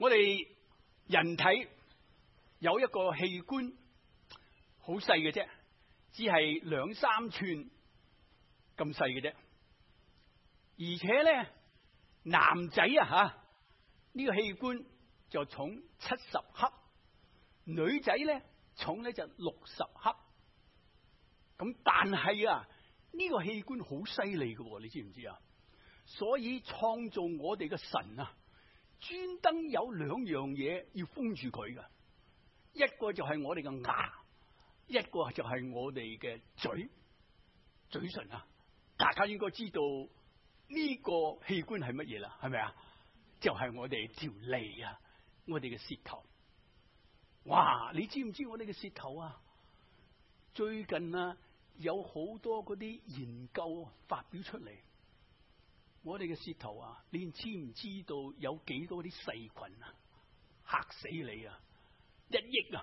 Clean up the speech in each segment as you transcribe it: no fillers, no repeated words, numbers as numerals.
我哋人體有一個器官，好細嘅啫，只係2-3寸咁細嘅啫。而且咧，男仔呢個器官就重70克，女仔咧重咧就60克。咁但係呢個器官好犀利嘅，你知唔知啊？所以創造我哋嘅神專登有2樣嘢要封住佢嘅，一個就係我哋嘅牙，一個就係我哋嘅嘴唇啊！大家應該知道呢個器官係乜嘢啦，係咪啊？就係我哋條脷啊，我哋嘅舌頭。哇！你知唔知我哋嘅舌頭啊？最近有好多嗰啲研究發表出嚟。我哋嘅舌頭你知唔知道有幾多啲細菌啊？嚇死你啊！1億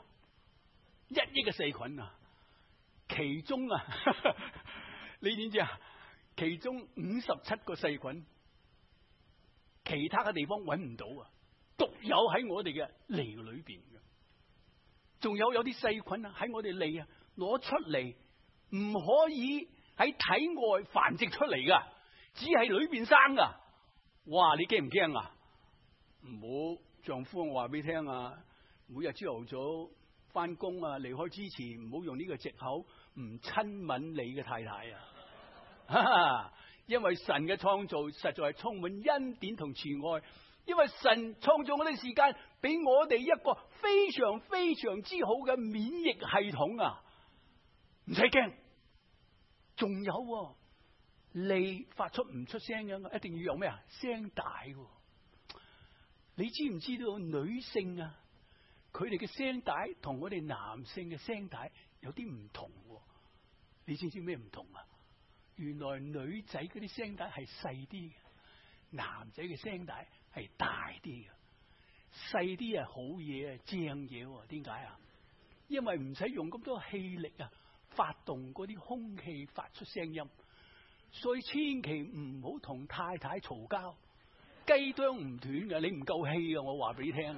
1億嘅細菌其中你知唔知啊？其中57個細菌，其他嘅地方揾唔到獨有喺我哋嘅脷裏邊嘅。仲有啲細菌喺我哋脷攞出嚟，唔可以喺體外繁殖出嚟噶。只係裏邊生噶，哇！你驚唔驚啊？唔好，丈夫我話俾你聽每日朝頭早翻工離開之前，唔好用呢個藉口唔親吻你嘅太太因為神嘅創造實在係充滿恩典同慈愛，因為神創造我哋時間，俾我哋一個非常非常之好嘅免疫系統唔使驚。仲有脷發出唔出聲嘅，一定要有咩聲帶。你知唔知道女性佢哋嘅聲帶同我哋男性嘅聲帶有啲唔同？你知唔知咩唔同啊？原來女仔嗰啲聲帶係細啲嘅，男仔嘅聲帶係大啲嘅。細啲係好嘢正嘢，點解啊？因為唔使用咁多氣力發動嗰啲空氣發出聲音。所以千祈唔好同太太嘈交，雞啄唔斷嘅，你唔夠氣我話俾你聽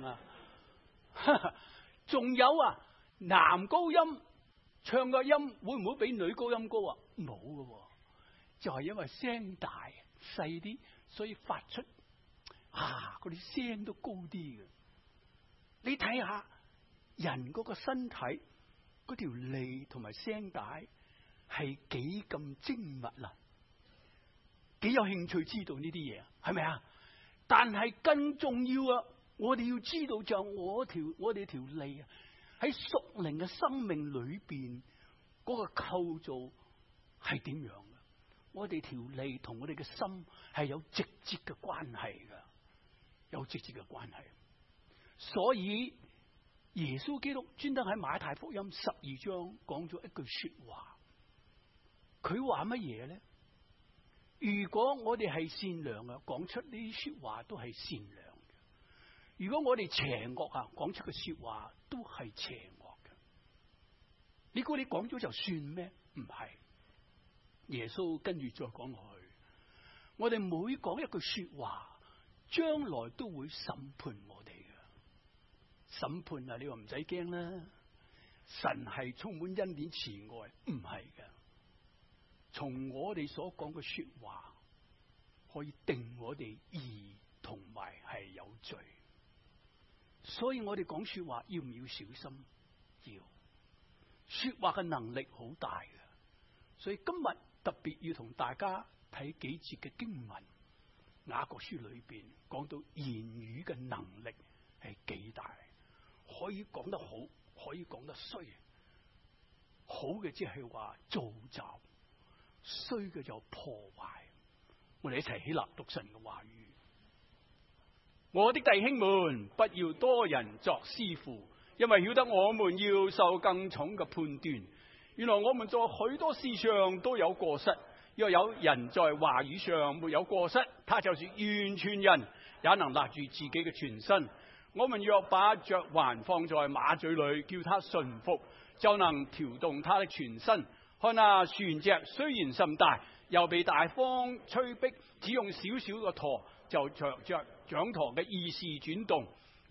仲有男高音唱個音會唔會比女高音高冇嘅，就係因為聲大細啲，所以發出嗰啲聲都高啲嘅。你睇下人嗰個身體嗰條脷同埋聲帶係幾咁精密幾有興趣知道呢啲嘢，係咪啊？但係更重要我哋要知道就係我哋條脷喺屬靈嘅生命裏邊嗰個構造係點樣嘅？我哋條脷同我哋嘅心係有直接嘅關係㗎，有直接嘅關係。所以耶穌基督專登喺馬太福音12章講咗一句說話，佢話乜嘢咧？如果我哋係善良講出呢啲說話都係善良嘅；如果我哋邪惡講出嘅說話都係邪惡嘅。你估你講咗就算咩？唔係。耶穌跟住再講落去，我哋每講一句說話，將來都會審判我哋嘅。審判你話唔使驚啦，神係充滿恩典慈愛，唔係嘅。從我哋所講嘅說話，可以定我哋義同埋係有罪，所以我哋講說話要唔要小心？要。說話嘅能力好大嘅，所以今日特別要同大家睇幾節嘅經文。雅各書裏邊講到言語嘅能力係幾大，可以講得好，可以講得衰。好嘅即係話造就，衰嘅就破壞。我哋一齊起立讀神嘅話語。我的弟兄們，不要多人作師傅，因為曉得我們要受更重嘅判斷。原來我們在許多事上都有過失。若有人在話語上沒有過失，他就是完全人，也能勒住自己嘅全身。我們若把嚼環放在馬嘴裏，叫他順服，就能調動他的全身。看那船隻雖然甚大，又被大風吹逼，只用少少嘅舵就着掌舵嘅意思轉動，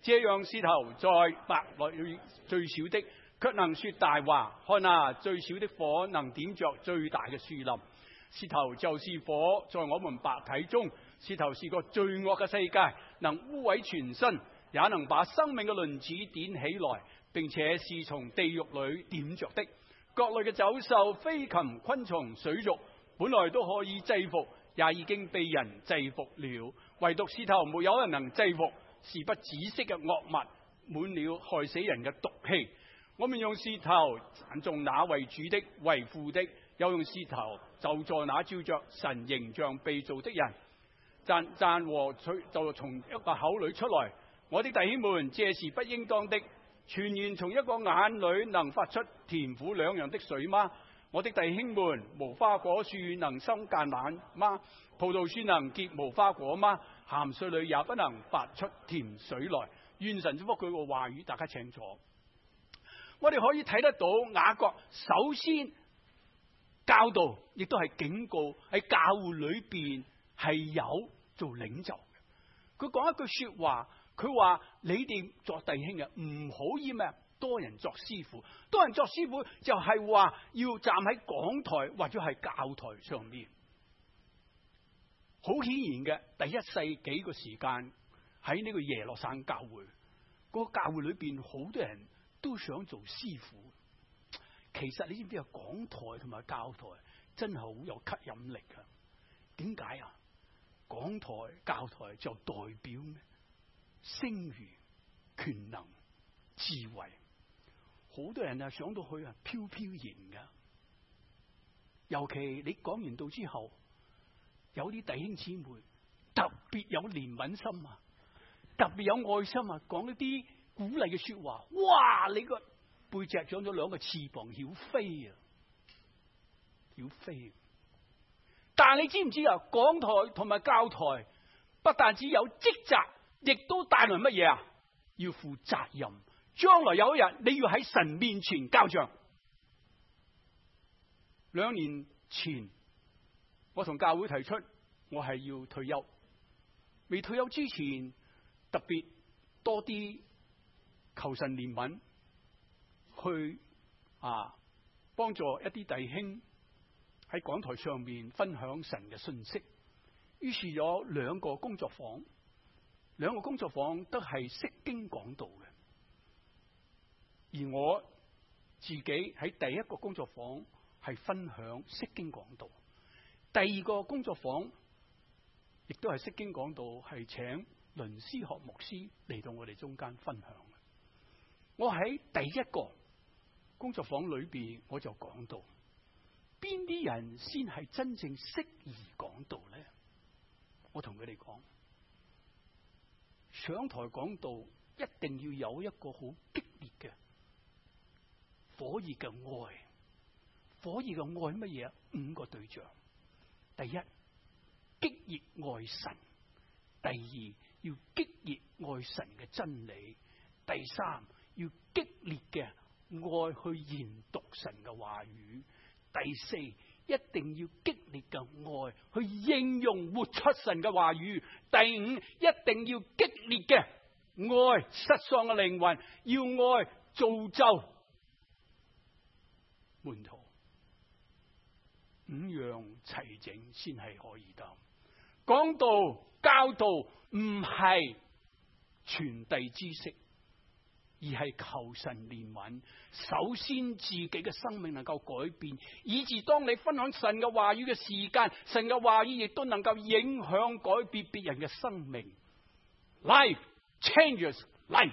這樣舌頭在百內最小的，卻能說大話。看啊，最小的火能點着最大嘅樹林。舌頭就是火，在我們百體中，舌頭是個罪惡嘅世界，能污毀全身，也能把生命嘅輪子點起來，並且是從地獄裏點着的。各類嘅走獸、飛禽、昆蟲、水族，本來都可以制服，也已經被人制服了，唯獨舌頭沒有人能制服，是不止息嘅惡物，滿了害死人嘅毒氣。我們用舌頭讚頌那為主的、為父的，又用舌頭咒詛那照着神形象被造的人。讚和就從一個口裏出來。我的弟兄們，這是不應當的。泉源從一個眼裏能發出甜苦兩樣的水嗎？我的弟兄們，無花果樹能生橄欖嗎？葡萄樹能結無花果嗎？鹹水裏也不能發出甜水來。願神祝福佢個話語，大家清楚。我哋可以睇得到雅各首先教導，亦都係警告喺教會裏邊係有做領袖嘅。佢講一句說話，佢話你哋作弟兄嘅唔好以咩多人作師傅。多人作師傅就係話要站喺講台或者係教台上面。好顯然嘅，第一世紀嘅時間喺呢個耶路撒冷教會，嗰個教會裏邊好多人都想做師傅。其實你知唔知啊？講台同埋教台真係好有吸引力噶。點解啊？講台教台就代表咩？聲譽、權能、智慧。好多人啊上到去啊飄飄然噶。尤其你講完道之後，有啲弟兄姊妹特別有憐憫心啊，特別有愛心啊，講一啲鼓勵嘅說話。哇！你個背脊長咗兩個翅膀，曉飛啊，曉飛。但係你知唔知啊？講台同埋教台不但只有職責，亦都帶來乜嘢啊？要負責任。將來有一日你要喺神面前交賬。2年前我同教會提出我係要退休，未退休之前特別多啲求神憐憫，去幫助一啲弟兄喺講台上面分享神嘅信息。於是有2個工作坊，2個工作坊都係釋經講道嘅。而我自己喺第一個工作坊係分享釋經講道，第2個工作坊亦都係釋經講道，係請倫思學牧師嚟到我哋中間分享。我喺第一個工作坊裏邊，我就講到邊啲人先係真正適宜講道咧？我同佢哋講，上台講道一定要有一個好激烈嘅火熱嘅愛。火熱嘅愛乜嘢啊？5個對象。第一，激熱愛神；第2，要激熱愛神嘅真理；第3，要激烈嘅愛去研讀神嘅話語；第4，一定要激烈嘅愛去應用活出神嘅話語；第5，一定要激烈嘅愛失喪嘅靈魂，要愛造就門徒。5樣齊整先係可以得。講道教導唔係傳遞知識，而係求神憐憫。首先自己嘅生命能夠改變，以致當你分享神嘅話語嘅時間，神嘅話語亦都能夠影響改變別人嘅生命。Life changes life。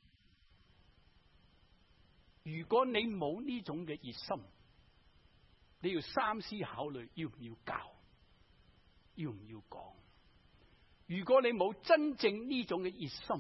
如果你冇呢種嘅熱心，你要三思考慮要唔要教，要唔要講。如果你冇真正呢種嘅熱心，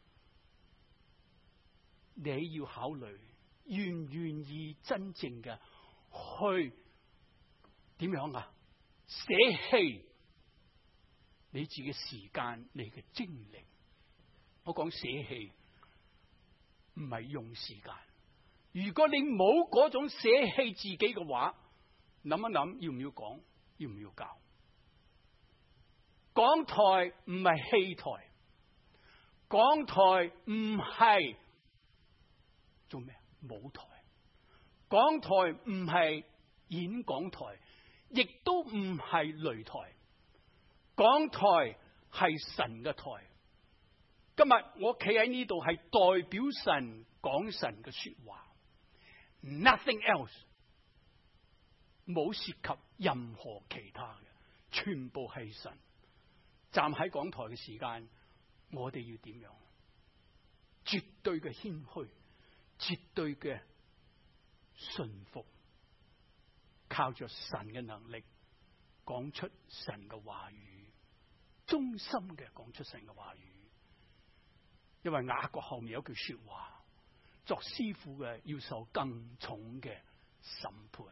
你要考慮願唔願意真正嘅去點樣啊？捨棄你自己時間，你嘅精力。我講捨棄唔係用時間。如果你冇嗰種捨棄自己嘅話，諗一諗要唔要講，要唔要教？講台唔係戲台， 講台唔係做咩？舞台。講台唔係演講台，亦都唔係擂台。講台係神嘅台。今日我企喺呢度係代表神講神嘅說話 ，nothing else， 冇涉及任何其他嘅，全部係神。站喺講台嘅時間，我哋要點樣？絕對嘅謙虛，絕對嘅順服，靠着神嘅能力講出神嘅話語，忠心嘅講出神嘅話語。因為雅各後面有句說話，作師傅嘅要受更重嘅審判。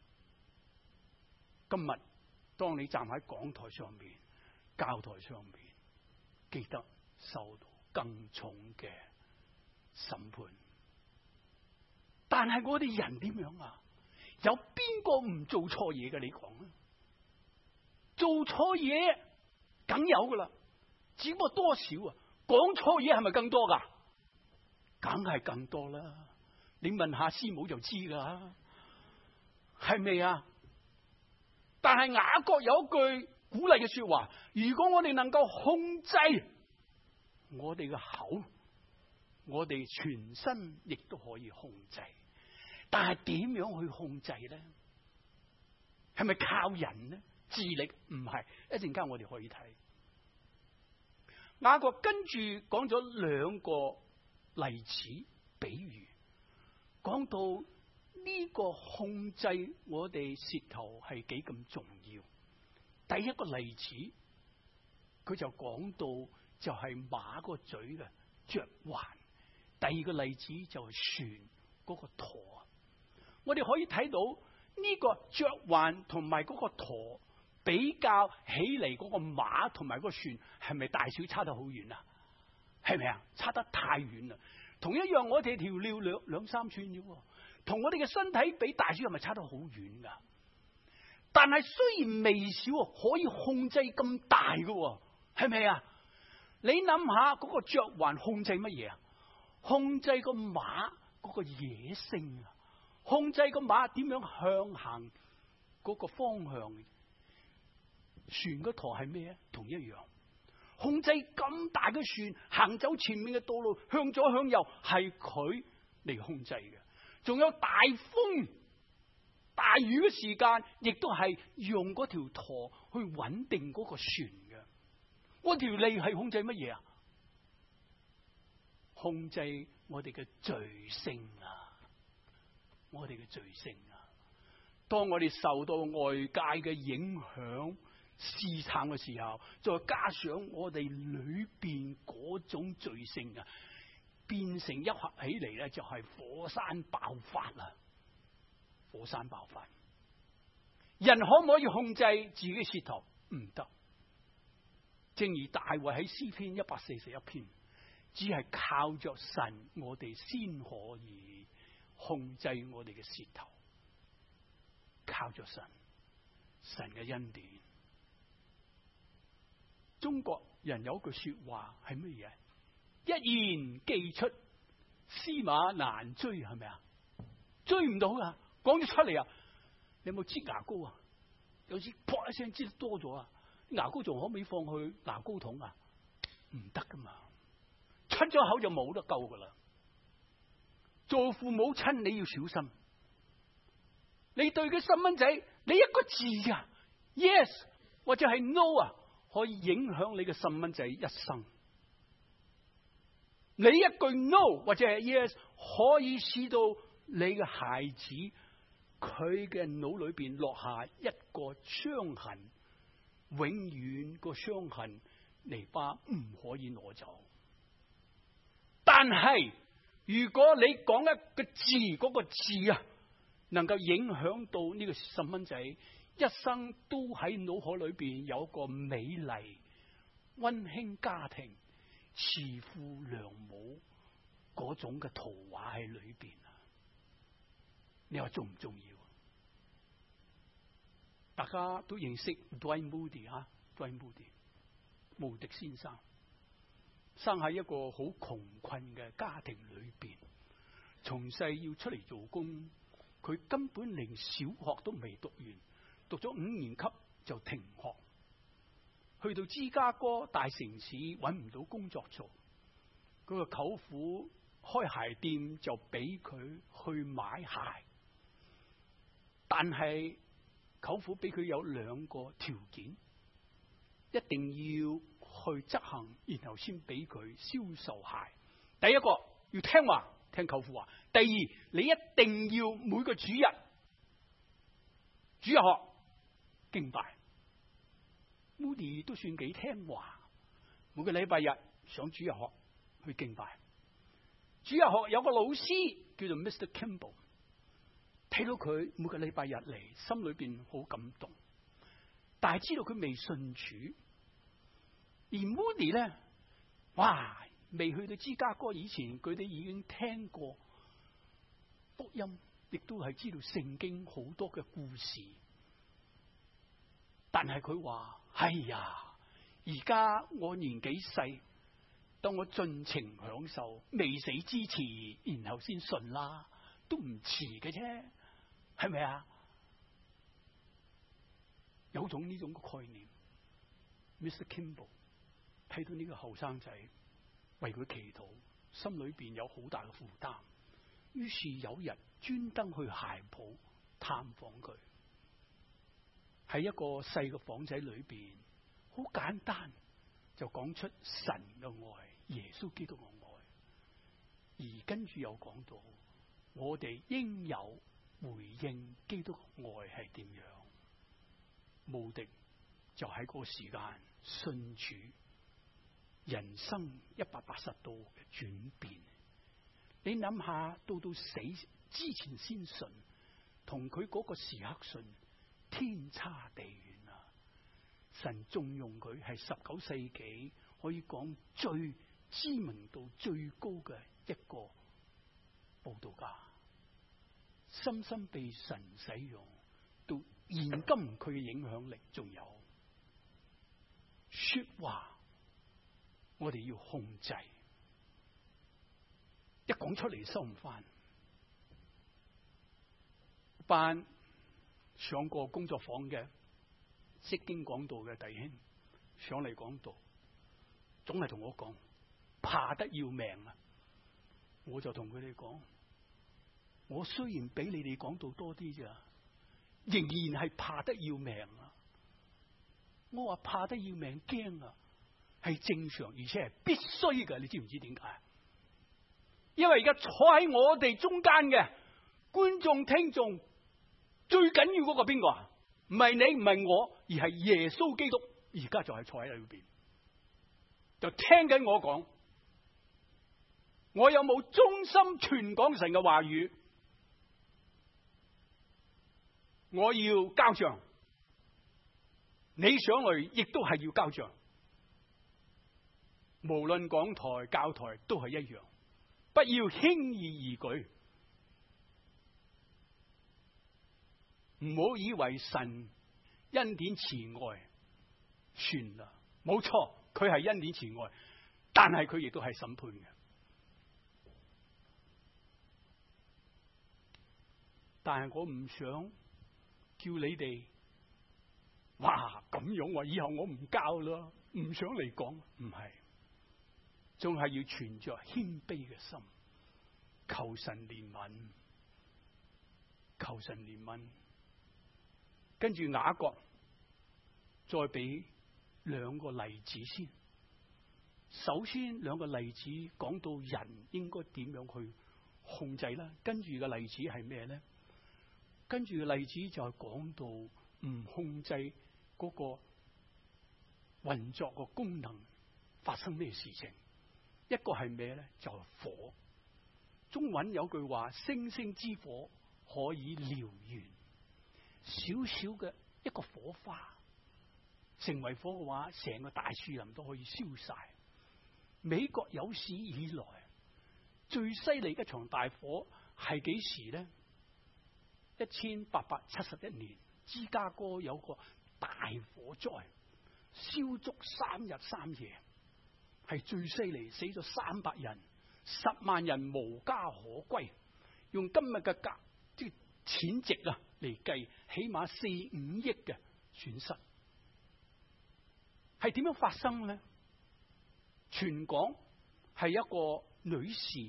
今日當你站喺講台上面、教台上面，記得受到更重嘅審判。但係我哋人點樣啊？有邊個唔做錯嘢嘅？你講啊？做錯嘢梗有噶啦，只不過多少啊？講錯嘢係咪更多噶？梗係更多啦！你問下師母就知噶，係咪啊？但係雅各有一句鼓勵嘅說話：如果我哋能夠控制我哋嘅口，我哋全身亦都可以控制。但係點樣去控制咧？係咪靠人呢？智力唔係，一陣間我哋可以睇。雅各跟住講咗兩個例子比喻，講到呢個控制我哋舌頭係幾咁重要。第一個例子，佢就講到就係馬個嘴嘅嚼環；第二個例子就係船嗰個舵。我哋可以睇到呢個嚼環同埋嗰個舵比較起嚟，嗰個馬同埋嗰個船係咪大小差得好遠啊？係咪啊？差得太遠啦！同一樣，我哋條尿兩三寸啫，同我哋嘅身體比大小係咪差得好遠噶？但係雖然微小，可以控制咁大嘅，係咪啊？你諗下嗰個嚼環控制乜嘢啊？控制個馬嗰個野性啊！控制個馬點樣向行嗰個方向。船個舵係咩啊？同一樣，控制咁大嘅船行走前面嘅道路，向左向右係佢嚟控制嘅。仲有大風大雨嘅時間，亦都係用嗰條舵去穩定嗰個船嘅。嗰條脷係控制乜嘢啊？控制我哋嘅罪性啊！我哋嘅罪性啊！當我哋受到外界嘅影響、試探嘅時候，再加上我哋裏邊嗰種罪性啊，變成一合起嚟咧，就係火山爆發啦！火山爆發，人可唔可以控制自己嘅舌頭？唔得。正如大衛喺詩篇141篇，只係靠着神，我哋先可以控制我哋嘅舌頭。靠着神，神嘅恩典。中國人有句說話係乜嘢？一言既出，駟馬難追，係咪啊？追唔到噶，講咗出嚟啊！你有冇擠牙膏啊？有時噗一聲擠得多咗啊！牙膏仲可唔可以放去牙膏桶啊？唔得噶嘛，出咗口就冇得救噶啦。做父母親你要小心。你對個細蚊仔，你一個字啊 ，yes 或者係 no 啊，可以影響你嘅細蚊仔一生。你一句 no 或者係 yes，可以使到你嘅孩子佢嘅腦裏邊落下一個傷痕，永遠個傷痕泥巴唔可以攞走。但係如果你講一個字，嗰個字啊，能夠影響到呢個細蚊仔一生都喺腦海裏邊有一個美麗溫馨家庭、慈父良母嗰種嘅圖畫喺裏邊啊！你話重唔重要？大家都認識 Dwight Moody 啊，Dwight Moody 穆迪先生。 生喺一個好窮困嘅家庭裏邊，從細要出嚟做工，佢根本連小學都未讀完，讀咗5年級就停學，去到芝加哥大城市揾唔到工作做，佢個舅父開鞋店就俾佢去買鞋，但係舅父俾佢有2個條件，一定要去執行，然後先俾佢銷售鞋。第一個要聽話，聽舅父話；第二，你一定要每個主日學敬拜。Moody 都算幾聽話，每個禮拜日上主日學去敬拜。主日學有個老師叫做 Mr. Kimball， 睇到佢每個禮拜日嚟，心裏邊好感動，但係知道佢未信主。而 Moody 咧，哇，未去到芝加哥以前，佢哋已經聽過福音，亦都係知道聖經好多嘅故事。但係佢話：哎呀，而家我年紀細，當我盡情享受，未死之前，然後先信啦，都唔遲嘅啫，係咪啊？有種呢種嘅概念。Mr. Kimball 睇到呢個後生仔，為佢祈禱，心裏邊有好大嘅負擔，於是有日專登去鞋鋪探訪佢。喺一個細嘅房仔裏邊，好簡單就講出神嘅愛，耶穌基督嘅愛，而跟住又講到我哋應有回應基督嘅愛係點樣。慕迪就喺嗰個時間信主，人生180度嘅轉變。你諗下，到死之前先信，同佢嗰個時刻信，天差地遠啊！神重用佢係19世紀可以講最知名度最高嘅一個佈道家，深深被神使用，到現今佢嘅影響力仲有。說話我哋要控制，一講出嚟收唔翻。班上過工作坊嘅釋經講道嘅弟兄上嚟講道，總係同我講怕得要命啊！我就同佢哋講，我雖然比你哋講道多啲咋，仍然係怕得要命啊！我話怕得要命驚啊，係正常而且係必須嘅。你知唔知點解？因為而家坐喺我哋中間嘅觀眾聽眾，最緊要嗰個邊個啊？唔係你，唔係我，而係耶穌基督。而家就係坐喺裏邊，就聽緊我講。我有冇忠心傳講神嘅話語？我要交賬。你上嚟亦都係要交賬。無論講台教台都係一樣，不要輕易而舉。唔好以為神恩典慈愛算啦，冇錯，佢係恩典慈愛，但係佢亦都係審判嘅。但係我唔想叫你哋，哇咁樣話，以後我唔教啦，唔想嚟講，唔係，仲係要存着謙卑嘅心，求神憐憫，求神憐憫。跟住雅各再俾2個例子先。首先2個例子講到人應該點樣去控制啦。跟住嘅例子係咩咧？跟住嘅例子就係講到唔控制嗰個運作個功能發生咩事情。一個係咩咧？就係火。中文有句話：星星之火可以燎原。少少嘅一個火花成為火嘅話，成個大樹林都可以燒晒。美國有史以來最犀利一場大火係幾時咧？1871年，芝加哥有個大火災，燒足3日3夜， 係最犀利，死咗300人，10萬人無家可歸。用今日嘅價即係錢值啊嚟計，起碼4-5億嘅損失。係點樣發生呢？全港係一個女士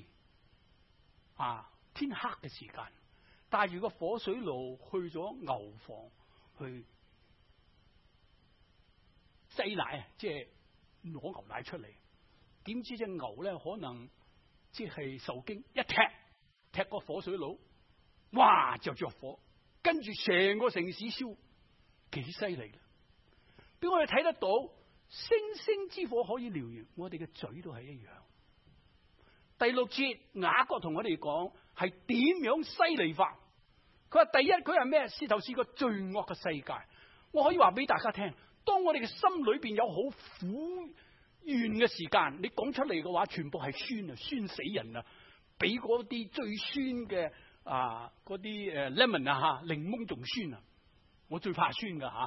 天黑嘅時間，帶住個火水爐去咗牛房去擠奶，即係攞牛奶出嚟。點知隻牛咧可能即係受驚，一踢個火水爐，哇就着火，跟住成個城市燒，幾犀利啦！俾我哋睇得到，星星之火可以燎原，我哋嘅嘴都係一樣。第6節雅各同我哋講係點樣犀利法？佢話第一，佢係咩？舌頭是個罪惡嘅世界。我可以話俾大家聽，當我哋嘅心裏邊有好苦怨嘅時間，你講出嚟嘅話，全部係酸啊，酸死人啊！比嗰啲最酸嘅嗰啲lemon 啊檸檬仲酸啊！我最怕酸噶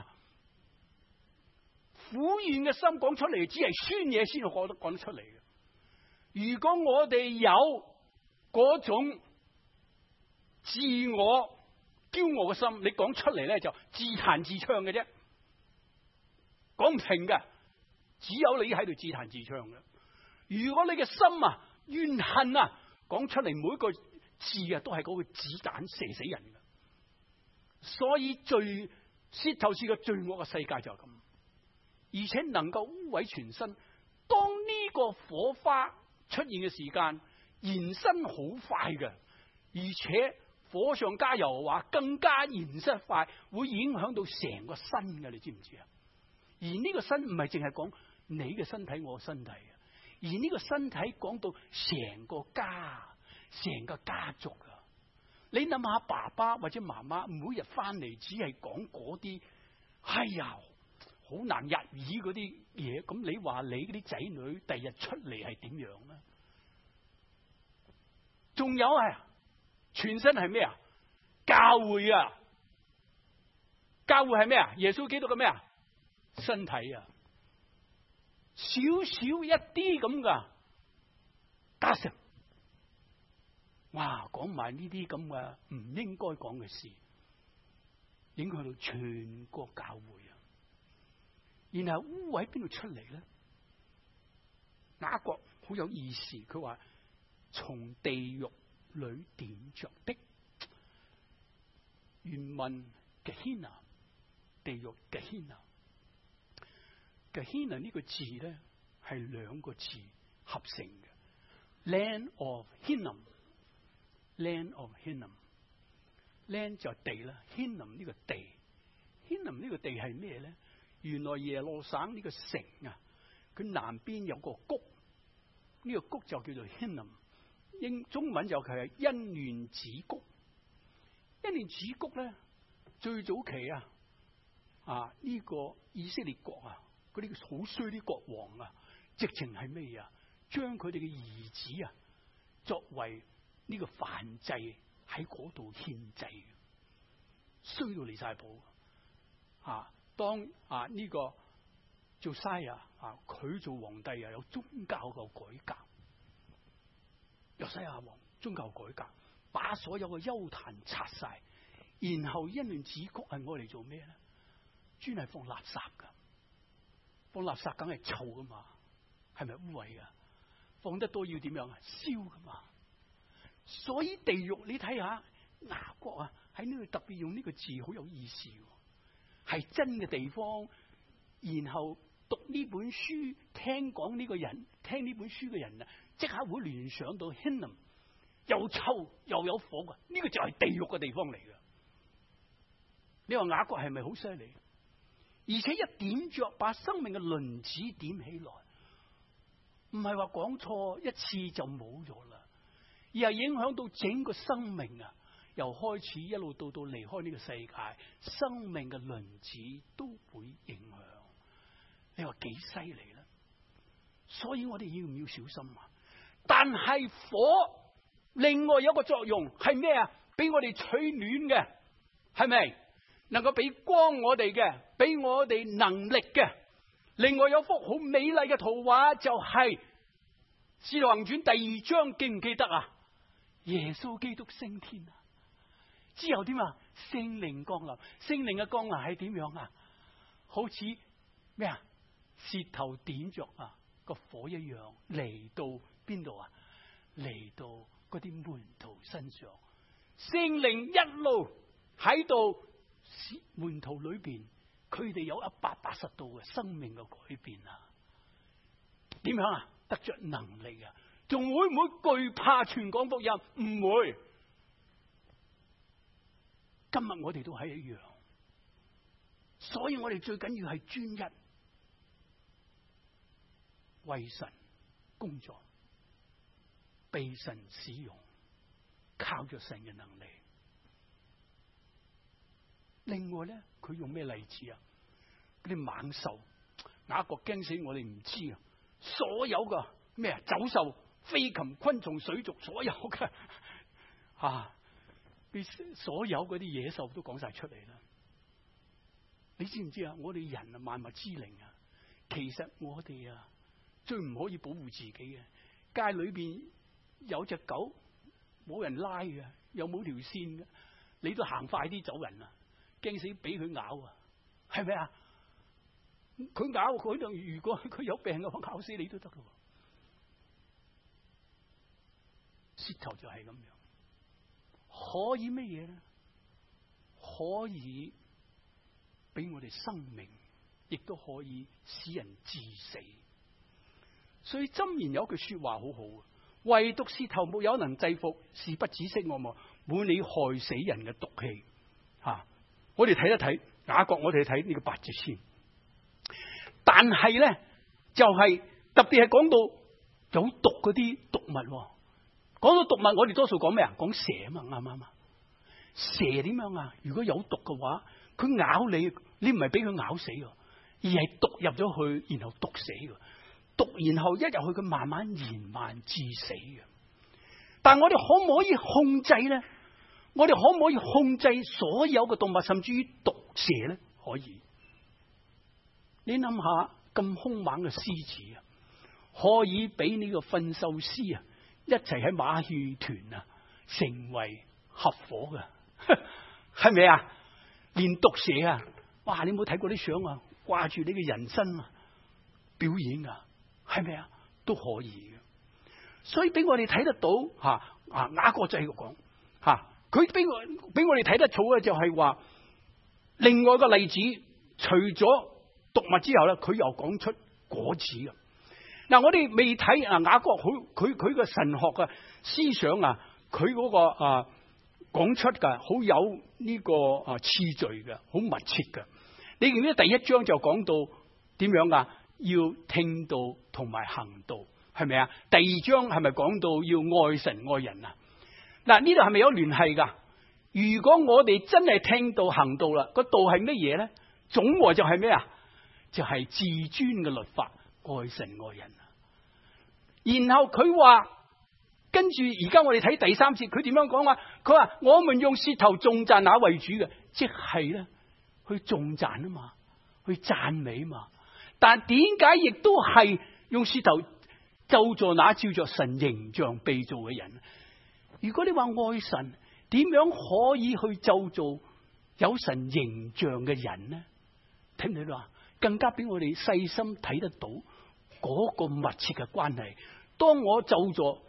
苦怨嘅心講出嚟，只係酸嘢先講得出嚟嘅。如果我哋有嗰種自我驕傲嘅心，你講出嚟咧就自彈自唱嘅啫，講唔停嘅，只有你喺度自彈自唱嘅。如果你嘅心怨恨講出嚟每一個字都係嗰個子彈射死人嘅。所以舌頭是個罪惡嘅世界就係咁，而且能夠污穢全身。當呢個火花出現嘅時間，延伸好快嘅，而且火上加油話更加延伸快，會影響到成個身嘅，你知唔知啊？而呢個身唔係淨係講你嘅身體，我嘅身體啊，而呢個身體講到成個家，成個家族啊！你諗下，爸爸或者媽媽每日翻嚟只係講嗰啲，哎呀，好難入耳嗰啲嘢，咁你話你嗰啲仔女第日出嚟係點樣咧？仲有全身係咩啊？教會啊！教會係咩啊？耶穌基督嘅咩啊？身體啊！少少一啲咁噶，加成，哇！講埋呢啲咁嘅唔應該講嘅事，影響到全國教會啊！然後污穢邊度出嚟咧？雅各好有意思，佢話從地獄裏點着的。原文嘅Gehenna，地獄嘅Gehenna呢個字咧係2個字合成嘅 ，Land of Hinnom，Land of Hinnom，Land 就係地啦 ，Hinnom 呢個地 ，Hinnom 呢個地係咩咧？原來耶路撒冷呢個城佢南邊有個谷，呢個谷就叫做Hinnom，中文就係欣嫩子谷。欣嫩子谷咧，最早期呢個以色列國嗰啲好衰啲國王直情係咩啊？將佢哋嘅兒子作為呢個燔祭喺嗰度獻祭，衰到離晒譜當呢個做Josiah佢做皇帝有宗教嘅改革，約西亞王宗教改革，把所有嘅邱壇拆晒，然後欣嫩子谷係我嚟做咩咧？專係放垃圾噶，放垃圾梗係臭噶嘛，係咪污穢噶？放得多要點樣燒噶嘛。所以地獄你睇下雅各喺呢度特別用呢個字，好有意思，係真嘅地方。然後讀呢本書，聽講呢個人，聽呢本書嘅人即刻會聯想到Hinnom，又臭又有火嘅，呢個就係地獄嘅地方嚟嘅。你話雅各係咪好犀利？而且一點着把生命嘅輪子點起來，唔係話講錯一次就冇咗啦，而係影響到整個生命由開始一路到離開呢個世界，生命嘅輪子都會影響。你話幾犀利咧？所以我哋要唔要小心但係火另外有一個作用係咩俾我哋取暖嘅，係咪？能夠俾光我哋嘅，俾我哋能力嘅。 另外有幅好美麗嘅圖畫，就係《使徒行傳》第2章，記唔記得啊？耶穌基督升天啊！之後點啊？聖靈降臨，聖靈嘅降臨係點樣啊？好似咩啊？舌頭點着啊個火一樣，嚟到邊度啊？嚟到嗰啲門徒身上，聖靈一路喺度門徒裏邊，佢哋有180度嘅生命嘅改變啊！點樣啊？得着能力啊！仲會唔會懼怕傳講福音？唔會。今日我哋都係一樣，所以我哋最緊要係專一，為神工作，被神使用，靠着神嘅能力。另外咧，佢用咩例子啊？嗰啲猛獸，雅各驚死我哋唔知啊！所有嘅咩啊，走獸、飛禽、昆蟲、水族，所有嘅所有嗰啲野獸都講晒出嚟啦。你知唔知啊？我哋人啊，萬物之靈啊，其實我哋啊，最唔可以保護自己嘅。街裏邊有隻狗，冇人拉嘅，又冇條線嘅，你都行快啲走人啊！驚死俾佢咬啊，係咪啊？佢咬佢就，如果佢有病嘅話，咬死你都得㗎。舌頭就係咁樣，可以乜嘢咧？可以俾我哋生命，亦都可以使人致死。所以箴言有一句說話好好，唯獨舌頭沒有能制服，是不止息惡魔，滿你害死人嘅毒氣。我哋睇一睇雅各，我哋睇呢個8節先。但係咧，就係特別係講到有毒嗰啲毒物。講到毒物，我哋多數講咩啊？講蛇啊嘛，啱唔啱啊？蛇點樣啊？如果有毒嘅話，佢咬你，你唔係俾佢咬死，而係毒入咗去，然後毒死嘅。毒然後一入去，佢慢慢延慢致死嘅。但係我哋可唔可以控制咧？我哋可唔可以控制所有嘅動物，甚至於毒蛇咧？可以。你諗下，咁兇猛嘅獅子啊，可以俾呢個馴獸師啊一齊喺馬戲團啊成為合夥嘅，係咪啊？連毒蛇啊，哇！你冇睇過啲相啊，掛住你嘅人身啊表演啊，係咪啊？都可以嘅。所以俾我哋睇得到雅各仔講佢俾我哋睇得到嘅就係話，另外一個例子，除咗毒物之後咧，佢又講出果子嘅。嗱，我哋未睇雅各佢個神學嘅思想啊，佢嗰個講出嘅好有呢個次序嘅，好密切嘅。你見呢第1章就講到點樣啊？要聽道同埋行道，係咪啊？第2章係咪講到要愛神愛人啊？嗱，呢度係咪有聯繫噶？如果我哋真係聽道行道啦，個道係乜嘢咧？總和就係咩啊？就係至尊嘅律法，愛神愛人。然後佢話，跟住而家我哋睇第3節，佢點樣講啊？佢話我們用舌頭頌讚那為主嘅，即係咧去頌讚啊嘛，去讚美嘛。但點解亦都係用舌頭咒詛那照着神形象被造嘅人？如果你話愛神，點樣可以去咒詛有神形象嘅人呢？睇唔睇到啊？更加俾我哋細心睇得到嗰個密切嘅關係。當我咒詛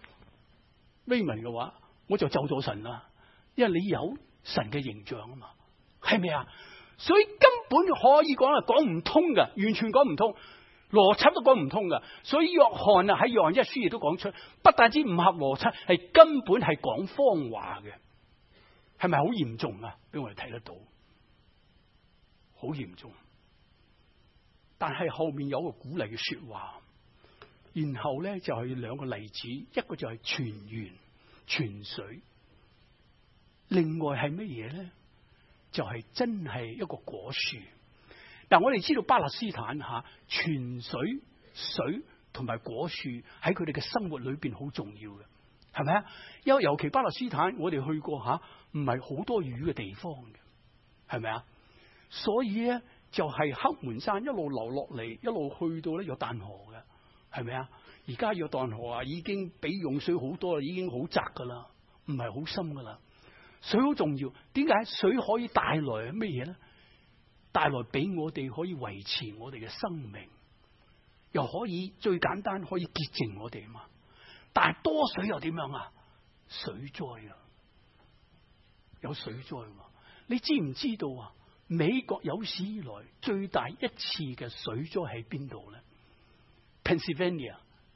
Raymond 嘅話，我就咒詛神啦，因為你有神嘅形象啊嘛，係咪啊？所以根本可以講唔通嘅，完全講唔通，邏輯都講唔通嘅。所以約翰喺約翰1書亦都講出，不但止唔合邏輯，係根本係講謊話嘅。係咪好嚴重啊？俾我哋睇得到，好嚴重。但係後面有個鼓勵嘅說話，然後咧就係2個例子，一個就係泉源、泉水，另外係乜嘢咧？就係真係一個果樹。但我哋知道巴勒斯坦泉水、水同埋果樹喺佢哋嘅生活裏邊好重要嘅，係咪啊？尤其巴勒斯坦，我哋去過唔係好多魚嘅地方嘅，係咪啊？所以咧， 就係黑門山一路流落嚟，一路去到咧約旦河嘅，係咪啊？而家約旦河啊，已經比用水好多啦，已經好窄噶啦，唔係好深噶啦。水好重要，點解？水可以帶來咩嘢咧？帶來俾我哋可以維持我哋嘅生命，又可以最簡單可以潔淨我哋嘛。但係多水又點樣啊？水災啊，有水災嘛？你知唔知道啊？美國有史以來最大一次嘅水災喺邊度咧 ？Pennsylvania，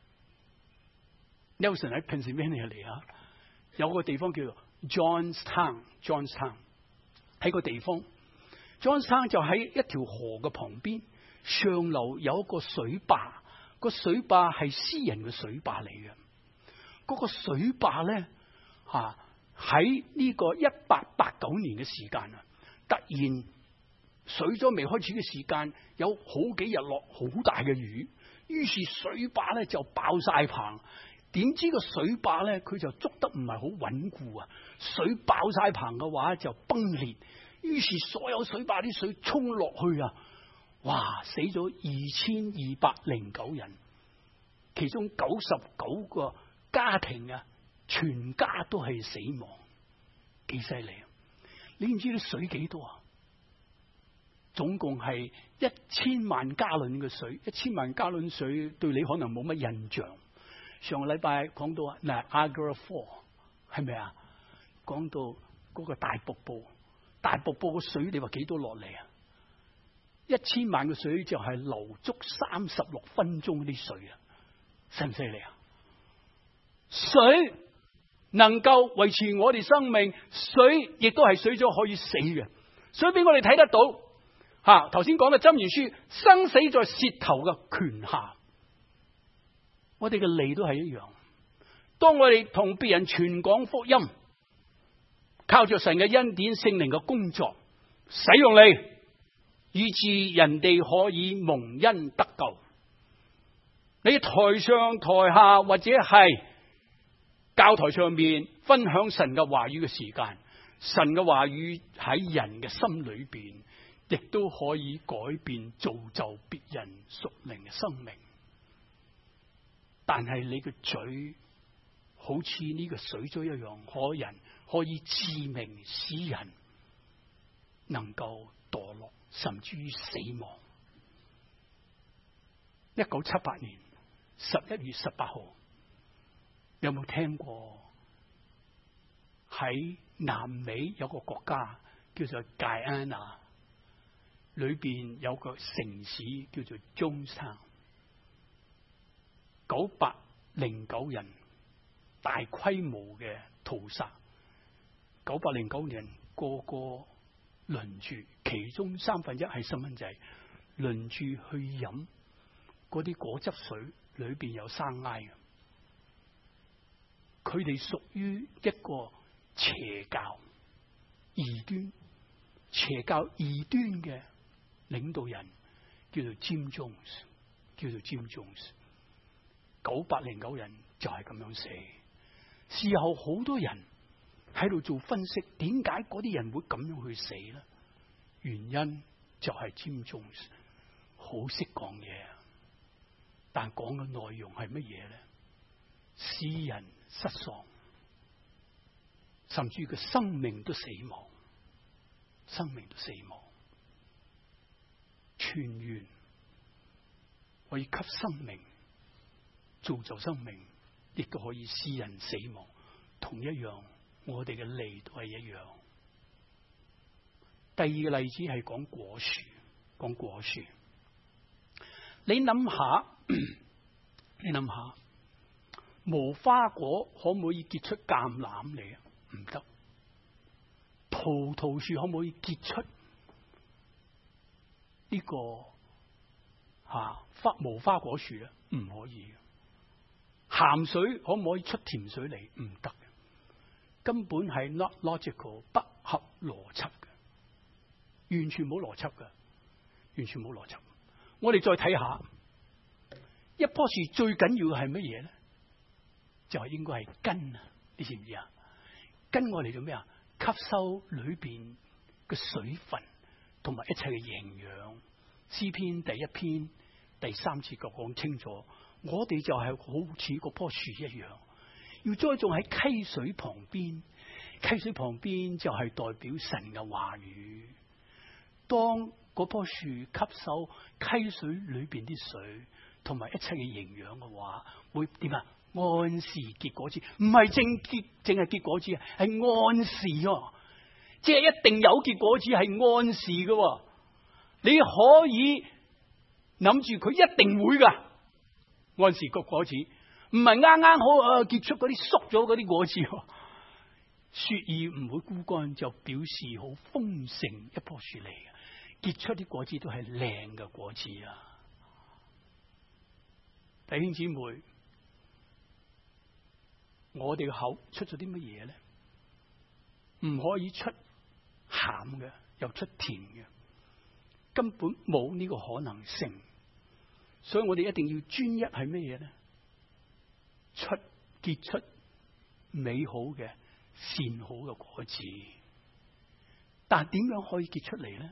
Nelson 喺 Pennsylvania 嚟啊，有個地方叫做 Johnstown 喺個地方 ，Johnstown 就喺一條河嘅旁邊，上流有一個水壩，個水壩係私人嘅水壩嚟嘅。嗰個水壩咧，喺呢個1889年嘅時間啊，突然水災未開始嘅時間，有好幾日落好大嘅雨，於是水壩咧就爆晒棚。點知個水壩咧，佢就捉得唔係好穩固啊！水爆晒棚嘅話就崩裂，於是所有水壩啲水沖落去啊！哇，死咗2209人，其中99個家庭啊，全家都係死亡，幾犀利啊！你唔知啲水幾多啊？總共係1000萬加侖嘅水，1000萬加侖水對你可能冇乜印象。上個禮拜講到Niagara Fall 係咪啊？講到嗰個大瀑布，大瀑布個水你話幾多落嚟啊？1000萬嘅水就係流足36分鐘啲水啊，犀唔犀利啊？水能夠維持我哋生命，水亦都係水咗可以死嘅。水俾我哋睇得到，頭先講嘅箴言書，生死在舌頭嘅權下。我哋嘅脷都係一樣。當我哋同別人傳講福音，靠着神嘅恩典、聖靈嘅工作，使用脷，以致人哋可以蒙恩得救。你台上台下或者係教台上面分享神嘅話語嘅時間，神嘅話語喺人嘅心裏邊，亦都可以改變造就別人屬靈嘅生命。但係你嘅嘴好似呢個水災一樣，可以致命，使人能夠墮落，甚至於死亡。1978年11月18號，有冇聽過喺南美有個國家叫做 Guyana， 裏邊有個城市叫做 Jonestown， 909人大規模嘅屠殺，909人個個輪住，其中1/3係細蚊仔，輪住去飲嗰啲果汁水，裏邊有生埃嘅。佢哋屬於一個邪教異端，邪教異端嘅領導人叫做 Jim Jones。909人就係咁樣死。事後好多人喺度做分析，點解嗰啲人會咁樣去死咧？原因就係 Jim Jones 好識講嘢，但講嘅內容係乜嘢咧？使人失喪，甚至佢生命都死亡，傳言可以給生命，造就生命，亦都可以使人死亡。同一樣，我哋嘅脷都係一樣。第二個例子係講果樹。你諗下，無花果可唔可以結出橄欖嚟啊？唔得。葡萄樹可唔可以結出呢個無花果樹啊？唔可以。鹹水可唔可以出甜水嚟？唔得嘅，根本係 not logical， 不合邏輯嘅，完全冇邏輯嘅，完全冇邏輯。我哋再睇下，一棵樹最緊要嘅係乜嘢咧？就係應該係根啊！你知唔知啊？根我嚟做咩啊？吸收裏邊嘅水分， 同埋一切嘅營養。詩篇第1篇第3節講清楚，我哋就係好似嗰棵樹一樣，要栽種喺溪水旁邊。溪水旁邊就係代表神嘅話語。當嗰棵樹吸收溪水裏邊啲水同埋一切嘅營養嘅話，會點啊？按時結果子，唔係淨係結果子，係按時啊！即係一定有結果子，係按時嘅。你可以諗住佢一定會噶，按時結果子，唔係啱啱好結出嗰啲縮咗嗰啲果子。雪意唔會枯乾，就表示好豐盛一棵樹嚟嘅，結出啲果子都係靚嘅果子啊！弟兄姊妹，我哋嘅口出咗啲乜嘢咧？唔可以出鹹嘅，又出甜嘅，根本冇呢個可能性。所以我哋一定要專一係乜嘢咧？結出美好嘅善好嘅果子。但係點樣可以結出嚟咧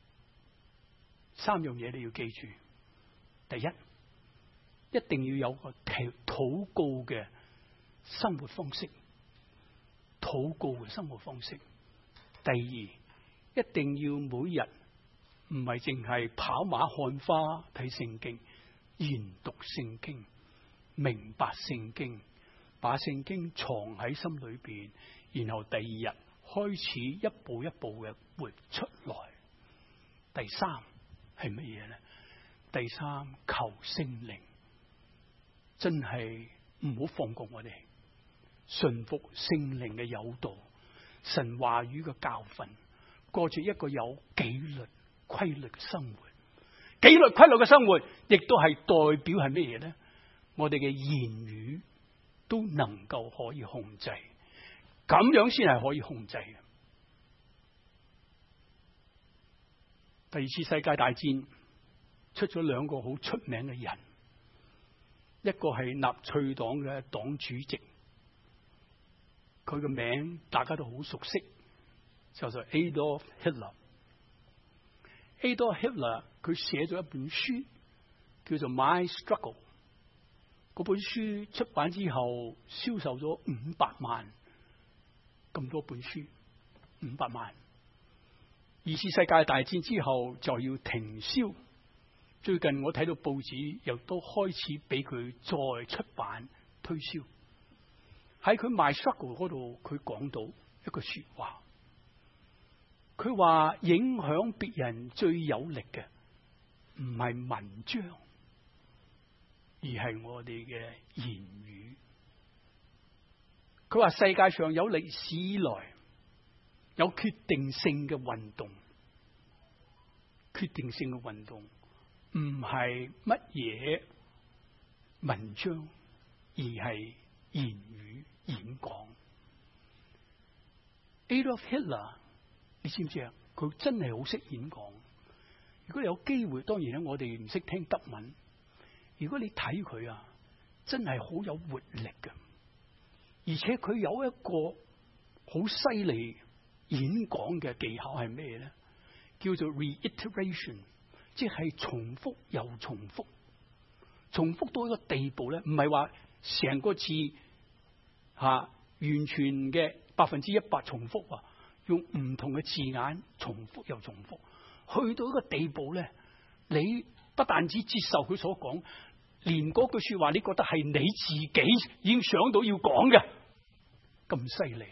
？3樣嘢你要記住。第一，一定要有個禱告嘅生活方式。禱告嘅生活方式。第二，一定要每日唔係淨係跑馬看花睇聖經，研讀聖經，明白聖經，把聖經藏喺心裏邊，然後第二日開始一步一步嘅活出來。第三係乜嘢咧？第三，求聖靈，真係唔好放過我哋，順服聖靈嘅誘導，神話語嘅教訓，過住一個有紀律規律嘅生活。紀律規律嘅生活，亦都係代表係乜嘢咧？我哋嘅言語都能夠可以控制，咁樣先係可以控制嘅。第二次世界大戰出咗2個好出名嘅人，一個係納粹黨嘅黨主席，佢嘅名大家都好熟悉，就係 Adolf Hitler。Adolf Hitler 佢寫咗一本書叫做 My Struggle， 嗰本書出版之後銷售咗500萬，咁多本書500萬。2次世界大戰之後就要停銷，最近我睇到報紙又都開始俾佢再出版推銷。喺佢 My Struggle 嗰度，佢講到一句說話，佢話影響別人最有力嘅唔係文章，而係我哋嘅言語。佢話世界上有歷史以來有決定性嘅運動，決定性嘅運動唔係乜嘢文章，而係言語演講。Adolf Hitler， 你知唔知啊？佢真係好識演講。如果有機會，當然咧，我哋唔識聽德文。如果你睇佢啊，真係好有活力嘅，而且佢有一個好犀利演講嘅技巧係咩咧？叫做 reiteration， 即係重複又重複，重複到一個地步咧，唔係話成個字完全嘅100%重複啊，用唔同嘅字眼重複又重複，去到一個地步咧，你不但止接受佢所講，連嗰句說話你覺得係你自己已經想到要講嘅，咁犀利。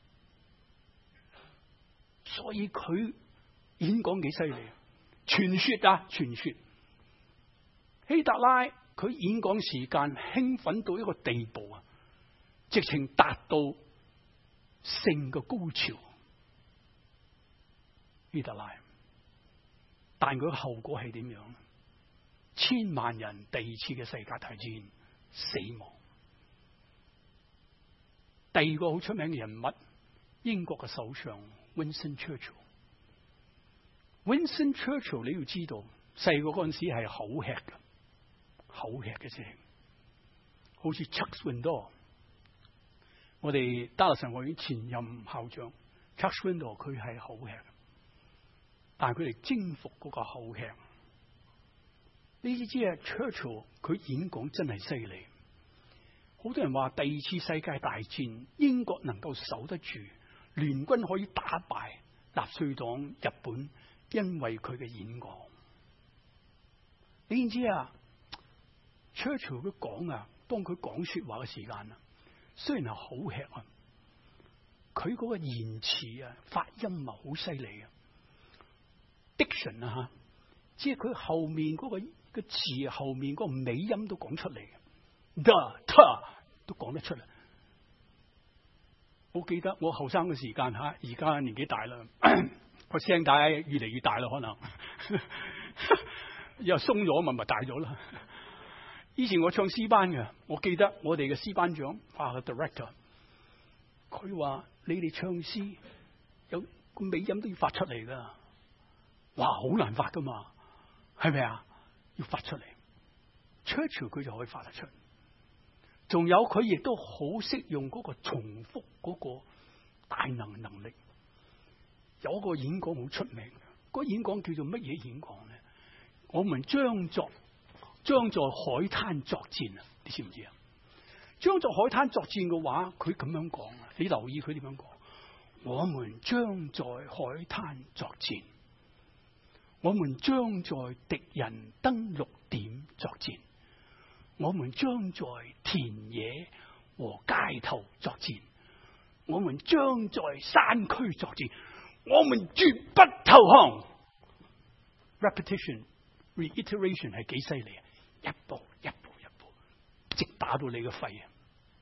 所以佢演講幾犀利，傳說希特拉佢演講時間興奮到一個地步啊，直情達到性嘅高潮。希特拉，但佢嘅後果係點樣？千萬人第2次嘅世界大戰死亡。第2個好出名嘅人物，英國嘅首相 Winston Churchill。Winston Churchill 你要知道，細個嗰陣時係口吃嘅啫，好似 Chuck Swindoll， 我哋達勒神學院前任校長 Chuck Swindoll 佢係口吃。 但係佢哋征服嗰個口吃。呢知啊 Churchill 佢演講真係犀利。好多人話第二次世界大戰英國能夠守得住，聯軍可以打敗納粹黨日本，因為佢嘅演講。你知啊 Churchill 佢講啊，當佢講說話嘅時間啊，雖然係好吃啊，佢嗰個言辭啊、發音啊好犀利啊 ，diction 啊吓，即係佢後面嗰個字後面嗰個尾音都講出嚟嘅 ，the 都講得出嚟。我記得我後生嘅時間吓，而家年紀大啦，個聲帶越嚟越大啦，可能又鬆咗咪大咗啦。以前我唱詩班嘅，我記得我哋嘅詩班長個 director， 佢話你哋唱詩有個尾音都要發出嚟噶，哇好難發噶嘛，係咪啊？要發出嚟 ，Churchill 佢就可以發得出。仲有佢亦都好識用嗰個重複嗰個大能力。有一個演講好出名嘅，嗰個演講叫做乜嘢演講咧？我們將在海灘作戰啊！你知唔知啊？將在海灘作戰嘅話，佢咁樣講啊！你留意佢點樣講？我們將在海灘作戰，我們將在敵人登陸點作戰，我們將在田野和街頭作戰，我們將在山區作戰，我們絕不投降。Reiteration 係幾犀利啊！一步一步一步，直打到你個肺啊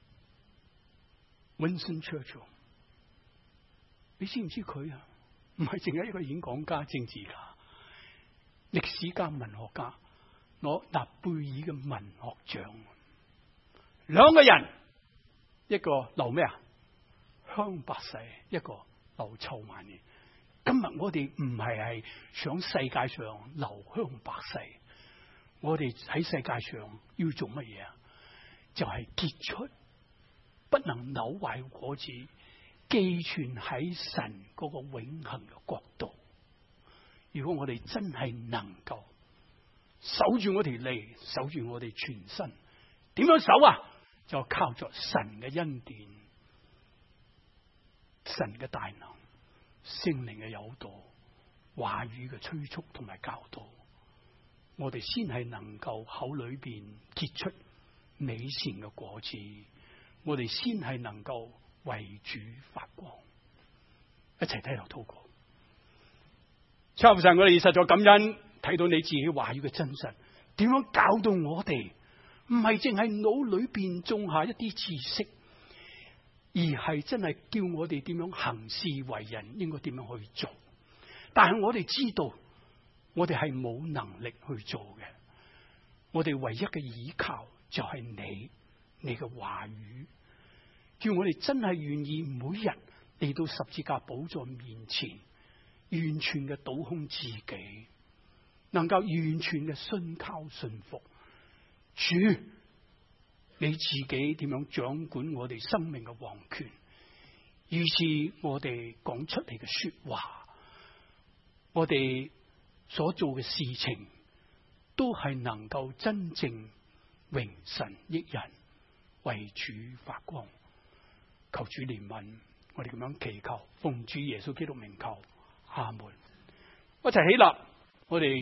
！Winston Churchill， 你知唔知佢啊？唔係淨係一個演講家、政治家、歷史家、文學家，攞諾貝爾嘅文學獎。兩個人，一個留咩啊？香百世，一個留臭萬年。今日我哋唔係想世界上留香百世，我哋喺世界上要做乜嘢啊？就係結出不能朽壞果子，寄存喺神嗰個永恆嘅國度。如果我哋真係能夠守住我條脷，守住我哋全身，點樣守啊？就靠着神嘅恩典、神嘅大能、聖靈嘅誘導、話語嘅催促同埋教導，我哋先係能夠口裏邊結出美善嘅果子，我哋先係能夠為主發光。一齊低頭禱告。親愛的神，我哋實在感恩睇到你自己話語嘅真實，點樣教導我哋？唔係淨係腦裏邊種下一啲知識，而係真係叫我哋點樣行事為人，應該點樣去做。但係我哋知道，我哋係冇能力去做嘅。我哋唯一嘅依靠就係你嘅話語，叫我哋真係願意每日嚟到十字架寶座面前，完全嘅倒空自己，能夠完全嘅信靠信服主，你自己點樣掌管我哋生命嘅王權，於是我哋講出嚟嘅說話，我哋所做嘅事情，都係能夠真正榮神益人，為主發光。求主憐憫，我哋咁樣祈求，奉主耶穌基督名求，阿門。一齊起立，我哋。